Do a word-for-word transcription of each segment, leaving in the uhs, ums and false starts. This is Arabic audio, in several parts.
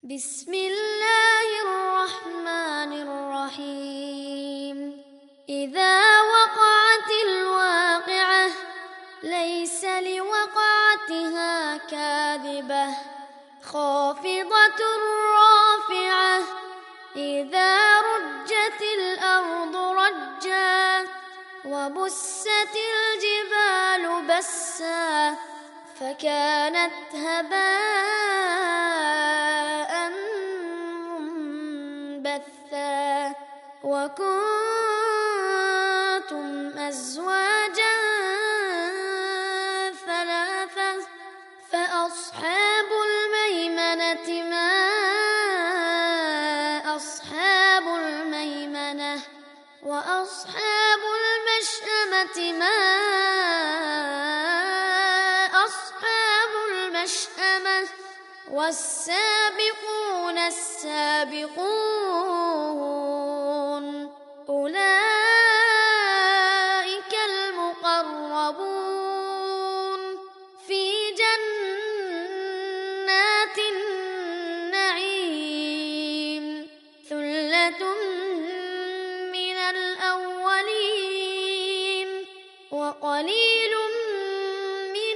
بسم الله الرحمن الرحيم. إذا وقعت الواقعة ليس لوقعتها كاذبة خافضة رافعة. إذا رجت الأرض رجا وبست الجبال بسا فكانت هباء منبثا وكنتم أزواجا ثلاثة فأصحاب الميمنة ما أصحاب الميمنة وأصحاب المشأمة ما أصحاب المشأمة والسابقون السابقون أولئك المقربون في جنات النعيم. ثلة من الأولين وقليل من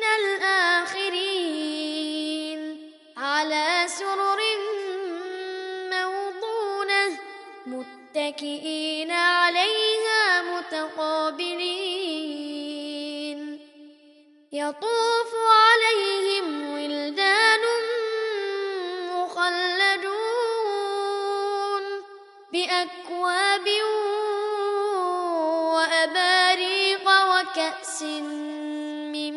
الآخرين على سرر موضونة متكئين عليها متقابلين. يطوف عليهم ولدان مخلدون بأكواب وأباريق وكأس من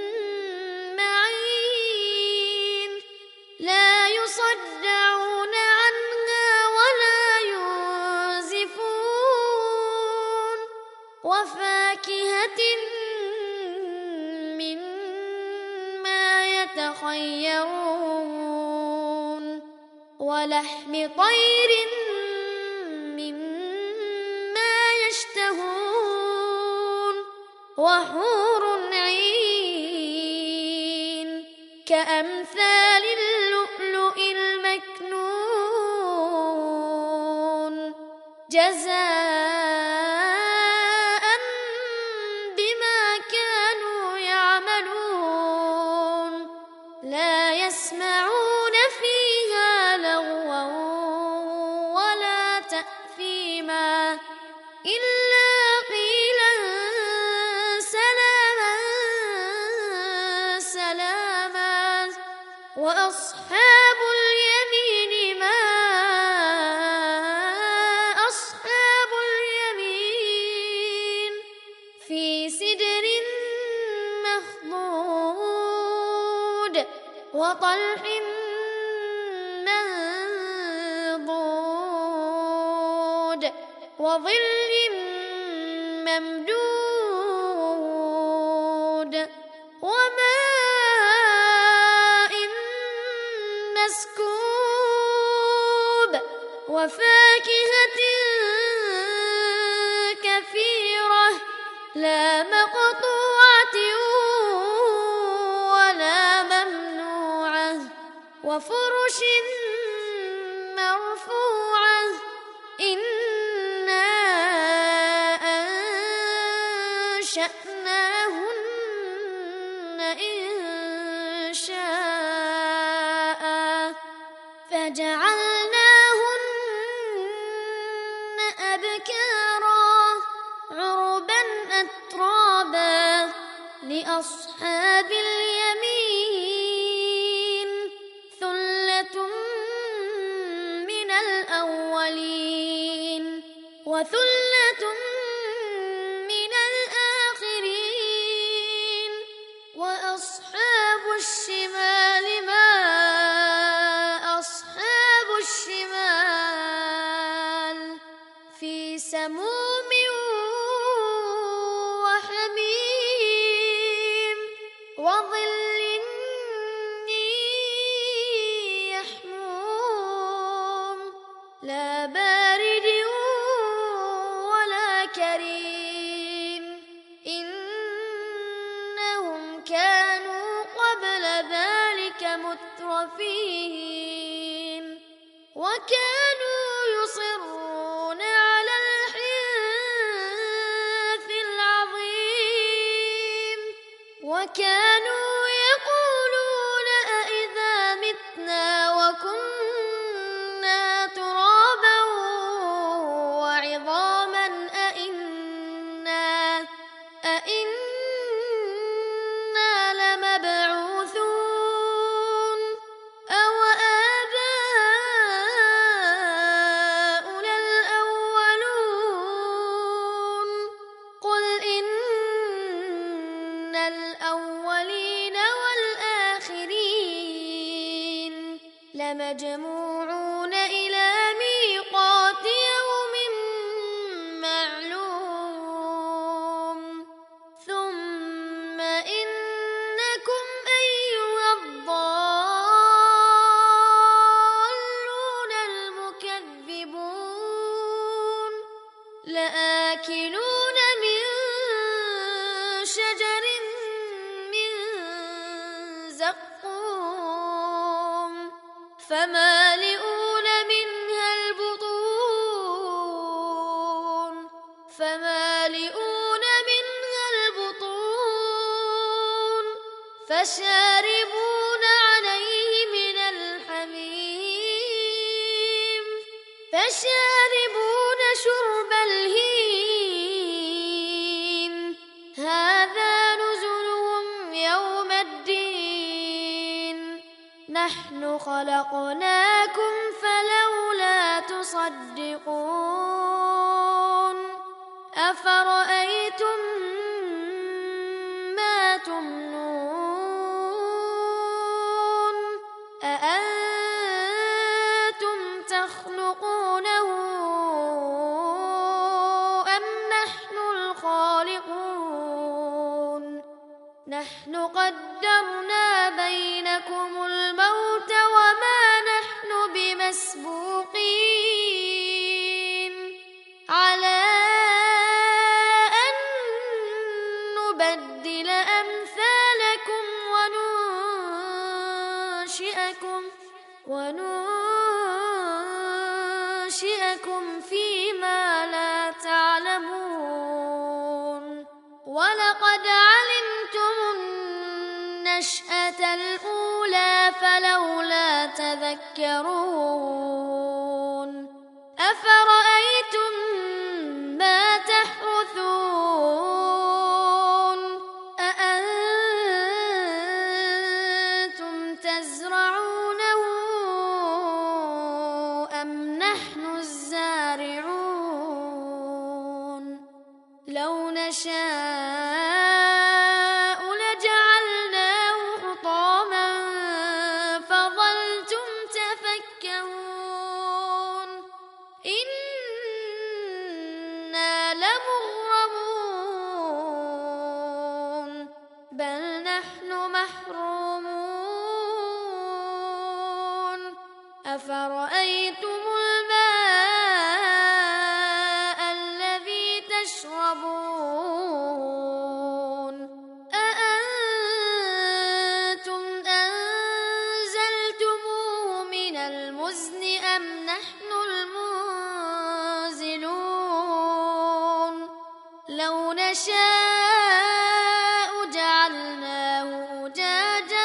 معين لا يصدعون عنها ولا ينزفون وفاكهة مما يتخيرون ولحم طير مما يشتهون وحور عين كأمثال اللؤلؤ المكنون جزاء بما كانوا يعملون. لا يسمعون فيها لغوا ولا تأثيما إلا قيلا سلاما سلاما. وأصحاب اليمين ما أصحاب اليمين في سدر مخضود وطلح منضود وظل ممدود وماء مسكوب وفاكهة كثيرة لا مقطوعة ولا ممنوعة وفرش مرفوعة. إنا أنشأناهن إنشاء فجعلناهن أبكارا عربا أترابا لأصحاب اليمين. ثلة من الأولين وثلة من الآخرين. وأصحاب الشمال ما أصحاب الشمال في سموم وحميم وظل من يحموم لا بارد ولا كريم. إنهم كانوا قبل ذلك مترفين وكانوا يصرون على الحنث العظيم وكانوا يقولون أإذا متنا وكنا ترابا وعظاما أإنا أإنا لمبعوثون أو آباؤنا الأولون قل إن الأولين والآخرين لمجموعون إلى ميقات يوم معلوم ثم إنكم أيها الضالون المكذبون لآكلون من شجر من زقوم فمالئون منها البطون فمالئون منها البطون فشاربون عليه من الحميم فشاربون شرب الهيم هذا نزلهم يوم الدين نحن خلقناكم فلولا تصدقون أفرأيتم ما تمنون أأنتم تخلقونه أم نحن الخالقون نحن قدرنا بينكم الموت وما نحن بمسبوقين على أن نبدل أمثالكم وننشئكم وننشئكم فيما لا تعلمون ولقد علمتم النشأة الأولى فلولا تذكرون أفرأيتم ما تحرثون أأنتم تزرعونه أم نحن الزارعون لو نشاء لجعلناه حطاما فظلتم تفكهون إنا لمغرمون بل نحن محرومون أفرأيتم الماء الذي تشربون أأنتم أنزلتموه من المزن أم نحن المنزلون لو نشاء جعلناه أجاجا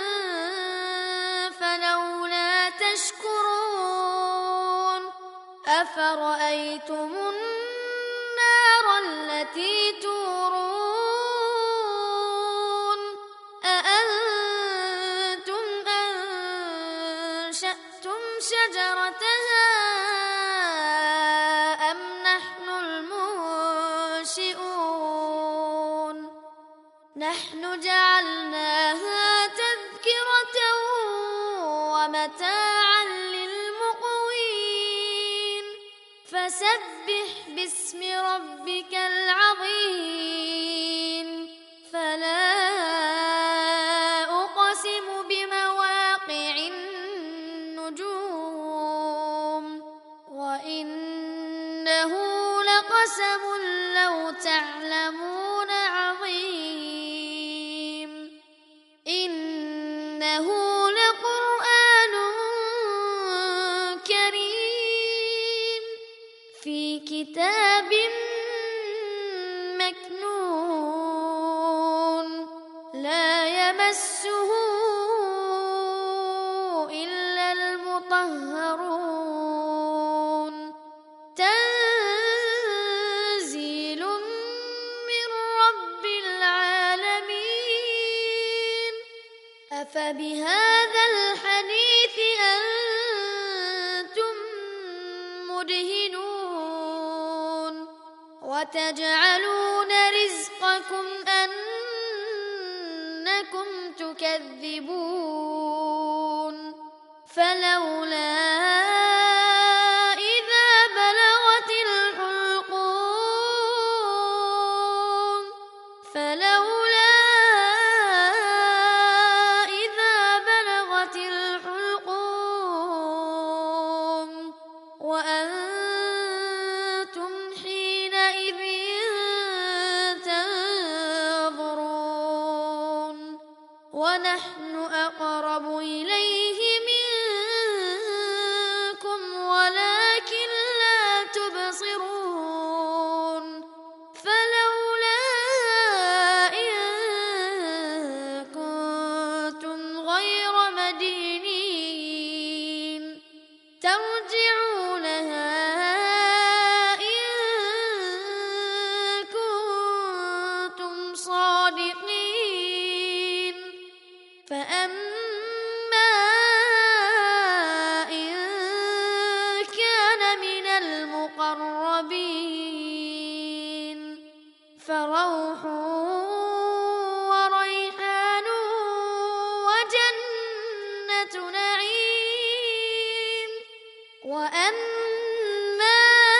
فلولا تشكرون أفرأيتم النار التي تورون أأنتم أنشأتم شجرتها أم نحن المنشئون نحن جعلناها تذكرة ومتاعا للمقوين فسبح باسم ربك العظيم فلا أقسم بمواقع النجوم وإنه لقسم لو تعلمون عظيم إنه لقرآن كريم كتاب مكنون لا يمسه إلا المطهرون تنزيل من رب العالمين أفبهذا الحديث أنتم مدهنون وتجعلون رزقكم أنكم تكذبون فلولا إذا بلغت الحلقوم فلولا إذا بلغت الحلقوم وأنتم حينئذ تنظرون ونحن أقرب إليه منكم ولكن لا تبصرون فلولا إن كنتم غير مدينين ترجعونها إن كنتم صادقين فأما إن كان من المقربين فروح وريحان وجنة نعيم وأما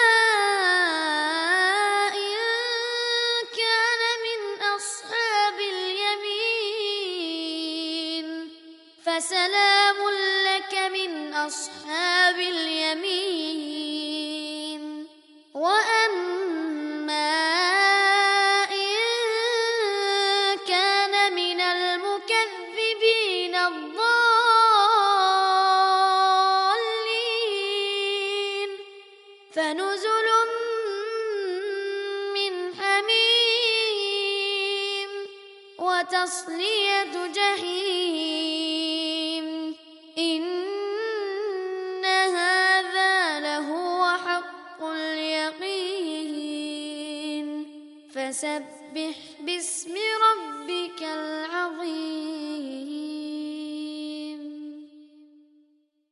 إن كان من أصحاب اليمين فسلام لك من أصحاب اليمين وأما إن كان من المكذبين الضالين فنزل من حميم وتصلية جحيم إن هذا لهو حق اليقين فسبح باسم